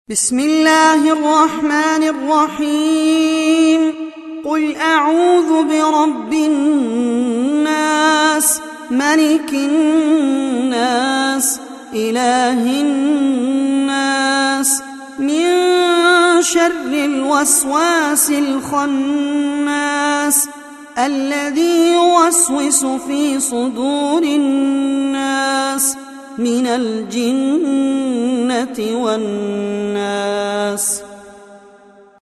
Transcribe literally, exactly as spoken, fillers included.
بسم الله الرحمن الرحيم قل أعوذ برب الناس ملك الناس إله الناس من شر الوسواس الخناس الذي يوسوس في صدور الناس من الجنة والناس.